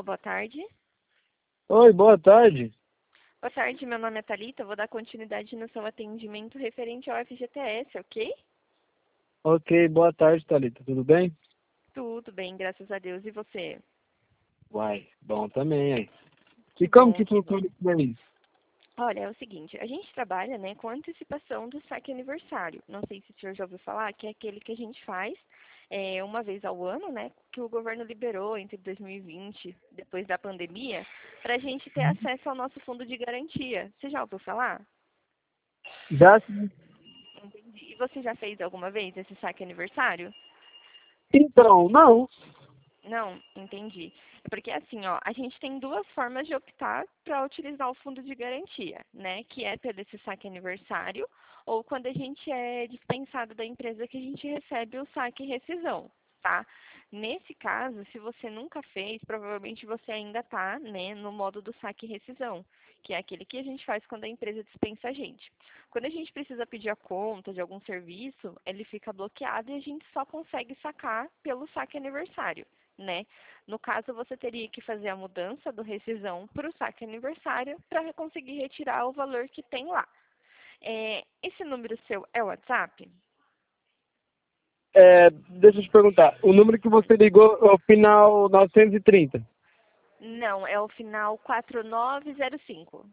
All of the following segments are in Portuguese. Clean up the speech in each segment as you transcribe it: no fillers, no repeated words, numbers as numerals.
boa tarde. Oi, boa tarde. Boa tarde, meu nome é Thalita. Vou dar continuidade no seu atendimento referente ao FGTS, ok? Ok, boa tarde, Thalita. Tudo bem? Tudo bem, graças a Deus. E você? Uai, bom também, aí. Que E como bom, que que bom. funciona isso aí? Olha, é o seguinte, a gente trabalha, né, com antecipação do saque aniversário. Não sei se o senhor já ouviu falar, que é aquele que a gente faz uma vez ao ano, né, que o governo liberou entre 2020, depois da pandemia, para a gente ter acesso ao nosso fundo de garantia. Você já ouviu falar? Já sim. Entendi. E você já fez alguma vez esse saque aniversário? Então, não. Não, entendi. É porque assim, ó, a gente tem duas formas de optar para utilizar o fundo de garantia, né? Que é pelo esse saque aniversário ou quando a gente é dispensado da empresa que a gente recebe o saque rescisão, tá? Nesse caso, se você nunca fez, provavelmente você ainda está, né, no modo do saque rescisão, que é aquele que a gente faz quando a empresa dispensa a gente. Quando a gente precisa pedir a conta de algum serviço, ele fica bloqueado e a gente só consegue sacar pelo saque aniversário, né? No caso, você teria que fazer a mudança do rescisão para o saque aniversário para conseguir retirar o valor que tem lá. Esse número seu é o WhatsApp? Deixa eu te perguntar. O número que você ligou é o final 930? Não, é o final 4905.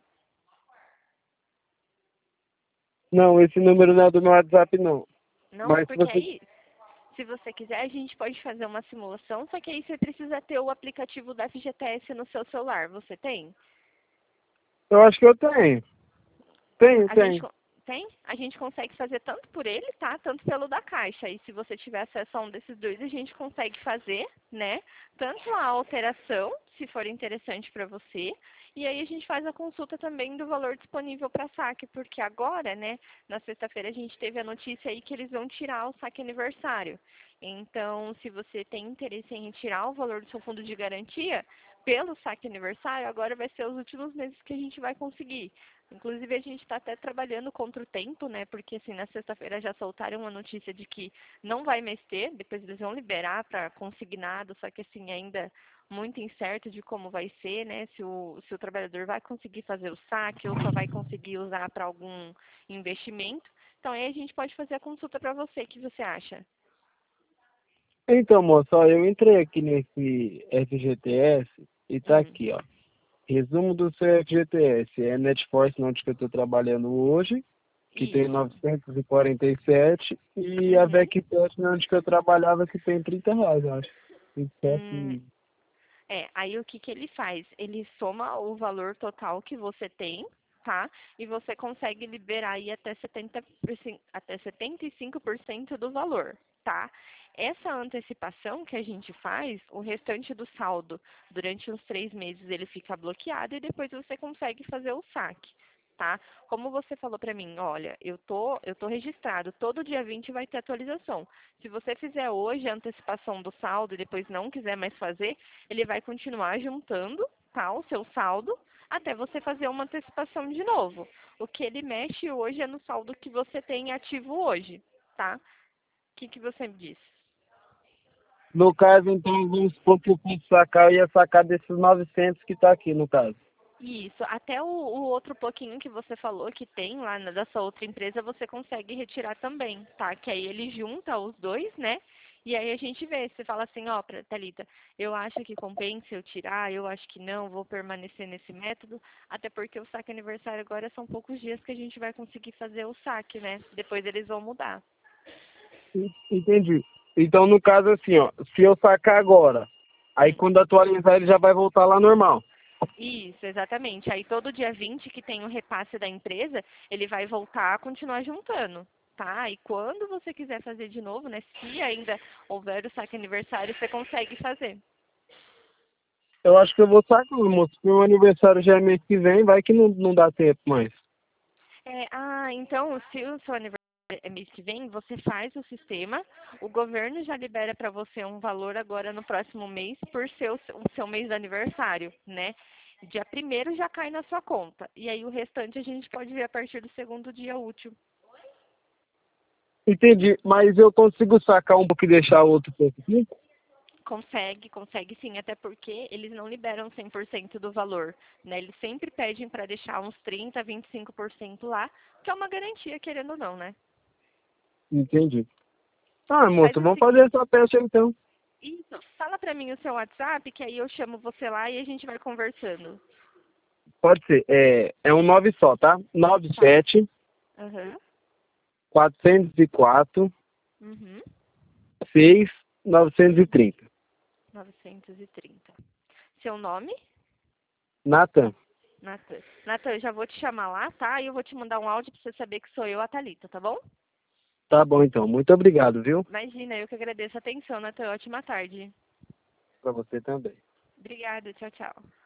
Não, esse número não é do meu WhatsApp, não. Não? Mas se Porque você... aí, se você quiser, a gente pode fazer uma simulação, só que aí você precisa ter o aplicativo da FGTS no seu celular. Você tem? Eu acho que eu tenho. Tenho, A gente tenho. tem? A gente consegue fazer tanto por ele, tá? Tanto pelo da Caixa. E se você tiver acesso a um desses dois, a gente consegue fazer, né? Tanto a alteração, se for interessante para você, e aí a gente faz a consulta também do valor disponível para saque, porque agora, né, na sexta-feira a gente teve a notícia aí que eles vão tirar o saque aniversário. Então, se você tem interesse em retirar o valor do seu fundo de garantia, pelo saque aniversário, agora vai ser os últimos meses que a gente vai conseguir. Inclusive, a gente está até trabalhando contra o tempo, né? Porque, assim, na sexta-feira já soltaram uma notícia de que não vai mais ter, depois eles vão liberar para consignado, só que, assim, ainda muito incerto de como vai ser, né? Se o trabalhador vai conseguir fazer o saque ou só vai conseguir usar para algum investimento. Então, aí a gente pode fazer a consulta para você. O que você acha? Então, moço, ó, eu entrei aqui nesse FGTS e tá Hum. aqui, ó. Resumo do seu FGTS. É Netforce, onde que eu estou trabalhando hoje, que tem Isso. 947, e a Uhum. VecPet, onde que eu trabalhava, que tem R$ 30, eu acho. 27 Hum, aí o que que ele faz? Ele soma o valor total que você tem, tá? E você consegue liberar aí até 70%, até 75% do valor, tá? Essa antecipação que a gente faz, o restante do saldo, durante uns 3 meses ele fica bloqueado e depois você consegue fazer o saque. Tá? Como você falou para mim, olha, eu tô registrado, todo dia 20 vai ter atualização. Se você fizer hoje a antecipação do saldo e depois não quiser mais fazer, ele vai continuar juntando, tá, o seu saldo até você fazer uma antecipação de novo. O que ele mexe hoje é no saldo que você tem ativo hoje, tá? O que que você me diz? No caso, então, vamos supor que eu fosse sacar, eu ia sacar desses 900 que tá aqui, no caso. Isso, até o outro pouquinho que você falou que tem lá da sua outra empresa, você consegue retirar também, tá? Que aí ele junta os dois, né? E aí a gente vê, você fala assim, ó, Thalita, eu acho que compensa eu tirar, eu acho que não, vou permanecer nesse método, até porque o saque aniversário agora são poucos dias que a gente vai conseguir fazer o saque, né? Depois eles vão mudar. Entendi. Então, no caso, assim, ó, se eu sacar agora, aí Hum. quando atualizar ele já vai voltar lá normal. Isso, exatamente. Aí todo dia 20 que tem o repasse da empresa, ele vai voltar a continuar juntando, tá? E quando você quiser fazer de novo, né? Se ainda houver o saque aniversário, você consegue fazer. Eu acho que eu vou sacar, moço, porque o aniversário já é mês que vem, vai que não dá tempo mais. Então, se o seu aniversário é mês que vem, você faz o sistema, o governo já libera para você um valor agora no próximo mês por ser o seu mês de aniversário, né? Dia primeiro já cai na sua conta. E aí o restante a gente pode ver a partir do segundo dia útil. Entendi, mas eu consigo sacar um pouco e deixar o outro pouco aqui? Consegue sim, até porque eles não liberam 100% do valor, né? Eles sempre pedem para deixar uns 30, 25% lá, que é uma garantia, querendo ou não, né? Entendi. Ah, Faz moço, o vamos fazer seguinte, essa peça então. isso, fala para mim o seu WhatsApp, que aí eu chamo você lá e a gente vai conversando. Pode ser. É um 9 só, tá? Tá. 97 Aham. 404 Uhum. 6 930. 930. Seu nome? Natan, Natan. Natan, eu já vou te chamar lá, tá? E eu vou te mandar um áudio pra você saber que sou eu, a Thalita, tá bom? tá bom então. Muito obrigado, viu? Imagina, eu que agradeço a atenção, Natan. Ótima tarde. Pra você também. Obrigada, tchau, tchau.